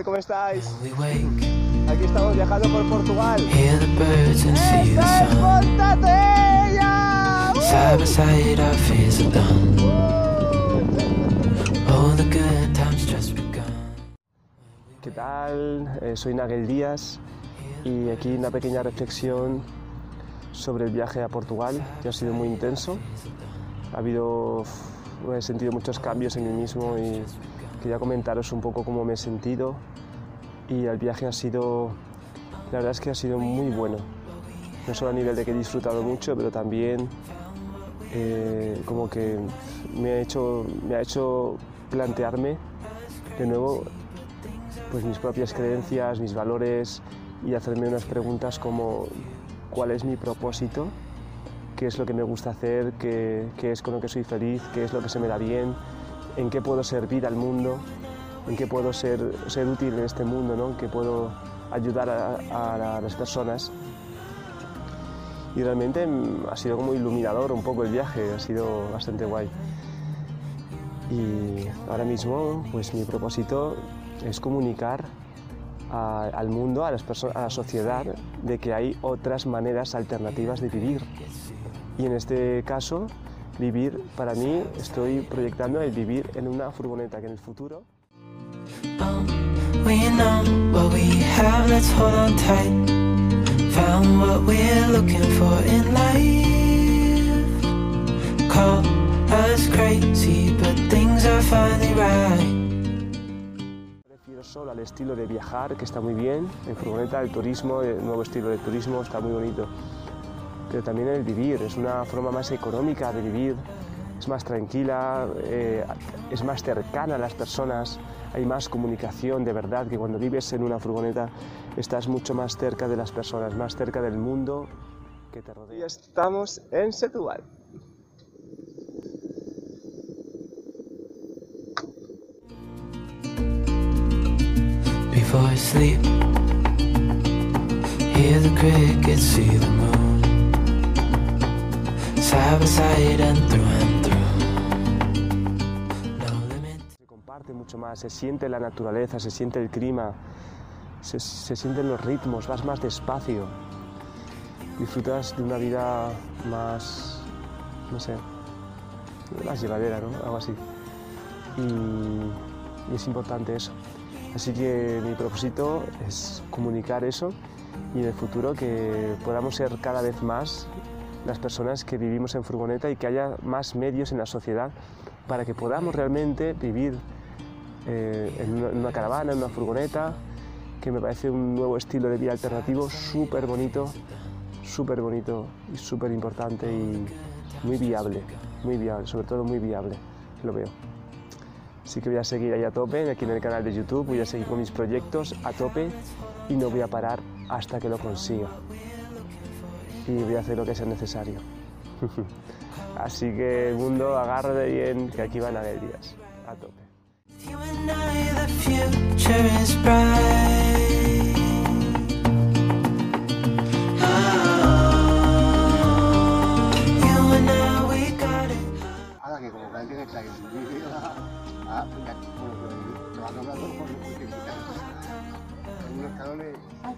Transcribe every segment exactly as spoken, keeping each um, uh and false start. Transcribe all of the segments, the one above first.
tal? ¿Cómo estáis? Aquí estamos viajando por Portugal. ¡Montate ya! ¿Qué tal? Eh, soy Nagel Díaz y aquí una pequeña reflexión sobre el viaje a Portugal, que ha sido muy intenso. Ha habido, he sentido muchos cambios en mí mismo y quería comentaros un poco cómo me he sentido. Y el viaje ha sido, la verdad es que ha sido muy bueno. No solo a nivel de que he disfrutado mucho, pero también eh, como que me ha hecho, me ha hecho plantearme de nuevo pues mis propias creencias, mis valores y hacerme unas preguntas como cuál es mi propósito, qué es lo que me gusta hacer, qué, qué es con lo que soy feliz, qué es lo que se me da bien, en qué puedo servir al mundo, en qué puedo ser, ser útil en este mundo, ¿no? En qué puedo ayudar a, a las personas. Y realmente ha sido como iluminador un poco el viaje, ha sido bastante guay. Y ahora mismo pues mi propósito es comunicar a, al mundo, a, las personas, a la sociedad, de que hay otras maneras alternativas de vivir. Y en este caso, vivir, para mí, estoy proyectando el vivir en una furgoneta, que en el futuro... We know what we have, let's hold on tight. Found what we're looking for in life. Call us crazy, but things are finally right. Prefiero solo al estilo de viajar, que está muy bien, en furgoneta, el turismo, el nuevo estilo de turismo está muy bonito. Pero también el vivir, es una forma más económica de vivir, es más tranquila, eh, es más cercana a las personas, hay más comunicación de verdad, que cuando vives en una furgoneta estás mucho más cerca de las personas, más cerca del mundo que te rodea. Y estamos en Setúbal. Before I sleep, hear the crickets, see the moon, side by side and through and through. No limit. Se comparte mucho más, se siente la naturaleza, se siente el clima, se, se sienten los ritmos, vas más despacio, disfrutas de una vida más, no sé, más llevadera, ¿no? Algo así. Y, y es importante eso. Así que mi propósito es comunicar eso y en el futuro que podamos ser cada vez más las personas que vivimos en furgoneta y que haya más medios en la sociedad para que podamos realmente vivir eh, en, una, en una caravana, en una furgoneta, que me parece un nuevo estilo de vida alternativo súper bonito, súper bonito y súper importante y muy viable, muy viable, sobre todo muy viable, lo veo. Así que voy a seguir ahí a tope, aquí en el canal de YouTube, voy a seguir con mis proyectos a tope y no voy a parar hasta que lo consiga. Y voy a hacer lo que sea necesario. Así que, mundo, agárrate bien, que aquí van a ver días. A tope. Ahora que como que que trae un vídeo, ah, ya, te van a hablar por porque en unos escalones,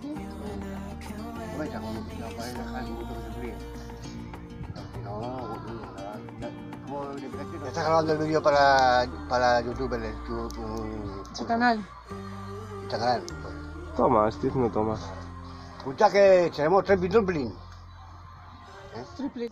no vais a comer, no podéis dejar el minuto que se fríe. Si no, ¿cómo le crees? ¿Estás grabando el vídeo para, para YouTube, en tu, tu, ¿Su canal? ¿Tu canal? Toma, estoy haciendo toma. Escucha que tenemos tres triplín. ¿Eh? Triple.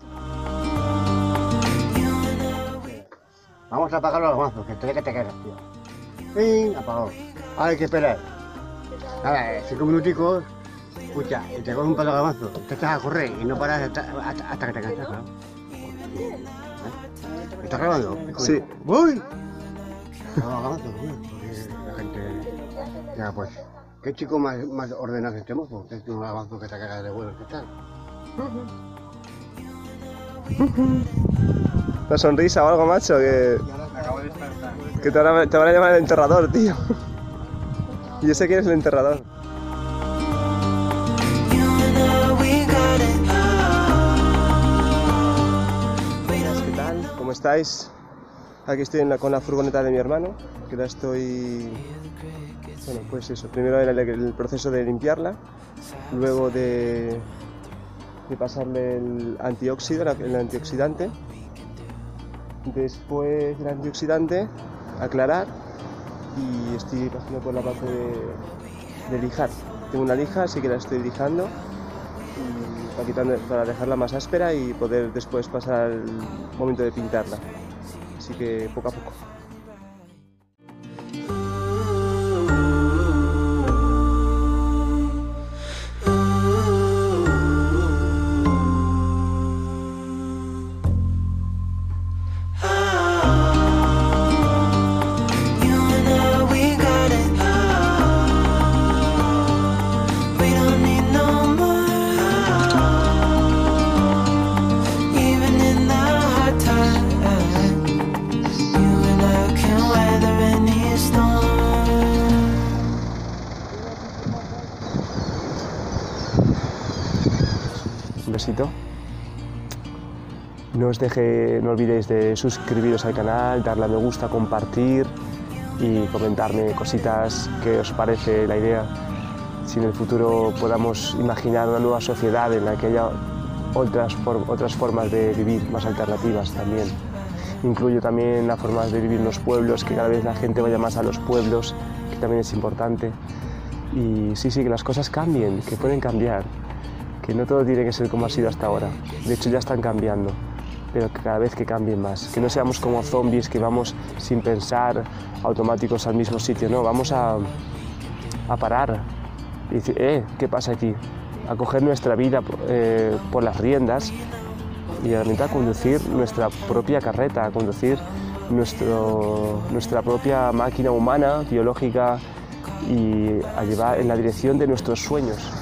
Vamos a apagar los mazos, que estoy que te quedas, tío. ¡Ping! Apagado. Ahora hay que esperar. Nada, cinco minuticos. Escucha, y te coges un palo de mazo, te echas a correr y no paras hasta, hasta, hasta que te cansas, ¿no? ¿Eh? ¿Estás grabando? Sí. ¡Uy! No, mazo, porque la gente... Ya, pues, ¿qué chico más, más ordenado que estemos? Porque es un avanzo que te cagas de vuelo, ¿qué tal? ¿Una sonrisa o algo, macho? Que, Acabo de despertar. que te, van a, te van a llamar el enterrador, tío. Y yo sé quién es el enterrador. ¿Qué tal? ¿Cómo estáis? Aquí estoy en la, con la furgoneta de mi hermano, que la estoy... Bueno, pues eso, primero era el, el proceso de limpiarla, luego de, de pasarle el antióxido, el antioxidante, después del antioxidante, aclarar, y estoy pasando por la parte de, de lijar. Tengo una lija, así que la estoy lijando y para, quitarle, para dejarla más áspera y poder después pasar al momento de pintarla. Así que poco a poco. Un besito. No os deje, no olvidéis de suscribiros al canal, darle a me gusta, compartir y comentarme cositas que os parece la idea. Si en el futuro podamos imaginar una nueva sociedad en la que haya otras, otras formas de vivir, más alternativas también. Incluyo también las formas de vivir en los pueblos, que cada vez la gente vaya más a los pueblos, que también es importante. Y sí, sí, que las cosas cambien, que pueden cambiar, que no todo tiene que ser como ha sido hasta ahora. De hecho ya están cambiando, pero que cada vez que cambien más. Que no seamos como zombies que vamos sin pensar, automáticos al mismo sitio, no, vamos a, a parar y decir, eh, ¿qué pasa aquí? A coger nuestra vida eh, por las riendas y realmente a conducir nuestra propia carreta, a conducir nuestro, nuestra propia máquina humana, biológica, y a llevar en la dirección de nuestros sueños.